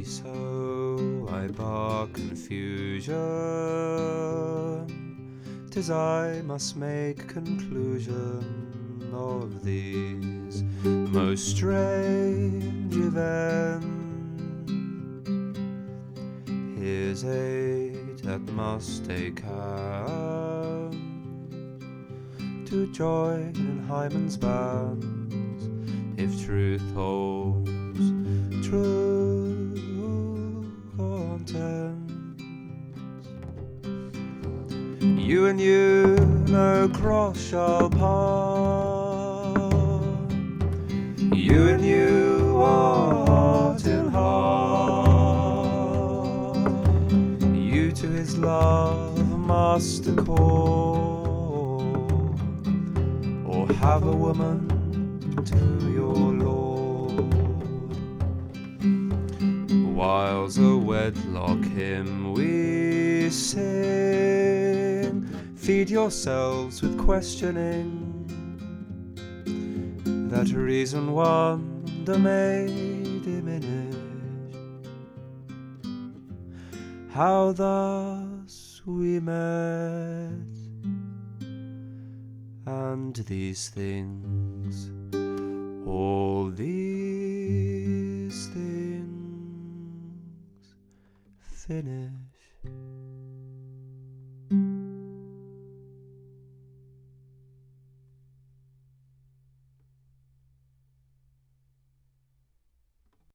so I bar confusion. 'Tis I must make conclusion of these most strange events. Here's aid that must take hand to join in Hymen's bands, if truth holds true content. You and you no cross shall part, you and you are heart in heart. You to his love must accord, or have a woman to your lord. Whiles a wedlock hymn we sing, feed yourselves with questioning, that reason wonder may diminish. How thus we met, and these things, all these things finish.